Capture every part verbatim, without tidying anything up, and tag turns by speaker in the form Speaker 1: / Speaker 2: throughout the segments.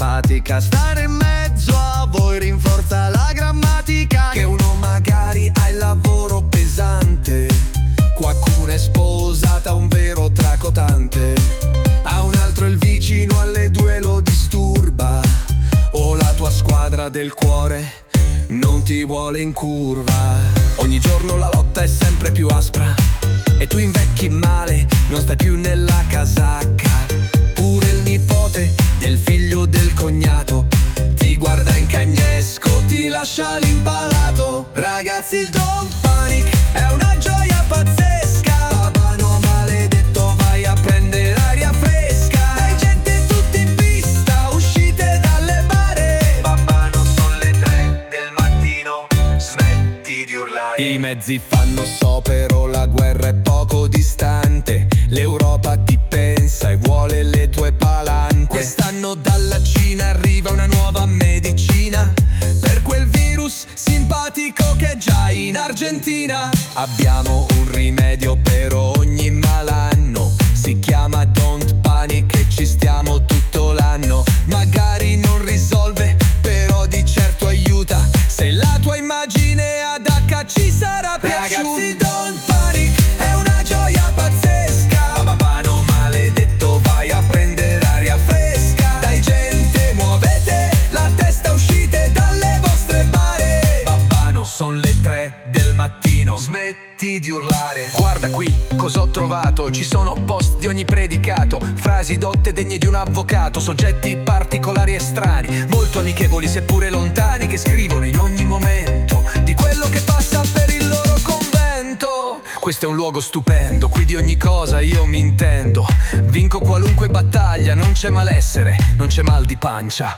Speaker 1: simpatica. Stare in mezzo a voi rinforza la grammatica. Che uno magari ha il lavoro pesante, qualcuno è sposata, un vero tracotante. A un altro il vicino alle due lo disturba, o la tua squadra del cuore non ti vuole in curva. Ogni giorno la lotta è sempre più aspra e tu invecchi male, non stai più nella casacca. Pure il nipote del figlio del cognato ti guarda in cagnesco, ti lascia l'impalato. Ragazzi, il Don't Panic è una gioia pazzesca. Babano maledetto, vai a prendere aria fresca. Dai gente tutti in pista, uscite dalle bare. Babano, sono le tre del mattino, smetti di urlare. I mezzi fanno sciopero, la guerra è poco distante. L'Europa ti pensa e vuole le tue palanche. Quest'anno dalla Cina arriva una nuova medicina per quel virus simpatico che è già in Argentina. Abbiamo un rimedio per ogni malanno, si chiama Don't Panic e ci stiamo tutto l'anno. Magari non risolve, però di certo aiuta. Se la tua immagine ad H ci sarà piaciuta. Ragazzi, Don't Panic è una gioia pazzesca. Babano maledetto, vai a prendere aria fresca. Dai gente, muovete la testa, uscite dalle vostre bare. Babano, son le tre del mattino, smetti di urlare. Guarda qui, cosa ho trovato? Ci sono post di ogni predicato, frasi dotte degne di un avvocato, soggetti particolari e strani, molto amichevoli seppure lontani, che scrivono in ogni momento di quello che passa per il loro convento. Questo è un luogo stupendo, qui di ogni cosa io mi intendo. Vinco qualunque battaglia, non c'è malessere, non c'è mal di pancia.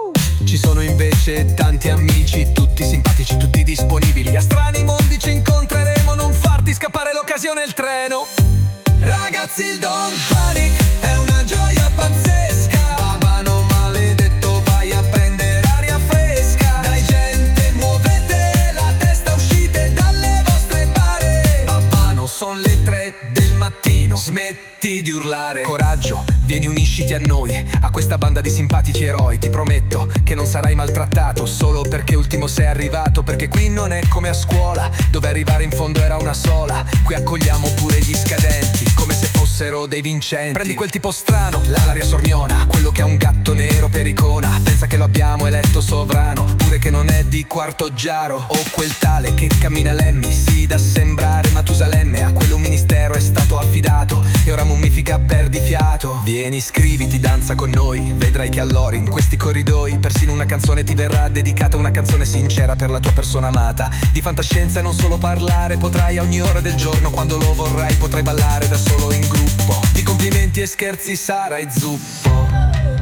Speaker 1: Ci sono invece tanti amici, tutti simpatici, tutti disponibili. A strani mondi ci incontreremo, non farti scappare l'occasione e il treno. Ragazzi, il Don't Panic è una gioia pazzesca. Babano maledetto, vai a prendere aria fresca. Dai gente, muovete la testa, uscite dalle vostre bare. Babano, son le tre del mattino, smetti di urlare. Coraggio, vieni, unisciti a noi, a questa banda di simpatici eroi. Ti prometto che non sarai maltrattato solo perché ultimo sei arrivato, perché qui non è come a scuola, dove arrivare in fondo era una sola. Qui accogliamo pure gli scadenti come se fossero dei vincenti. Prendi quel tipo strano, l'Alaria Sorniona, quello che ha un gatto nero per icona, pensa che lo abbiamo eletto sovrano, pure che non è di Quartoggiaro. O quel tale che cammina lemmi, sì, da sembrare Matusalemme, a quello un ministero è stato affidato e ora mummifica, perdi fiato. Vieni, iscriviti, danza con noi, vedrai che allora in questi corridoi persino una canzone ti verrà dedicata, una canzone sincera per la tua persona amata. Di fantascienza e non solo parlare, potrai a ogni ora del giorno, quando lo vorrai, potrai ballare da solo in gruppo. Di complimenti e scherzi sarai zuppo.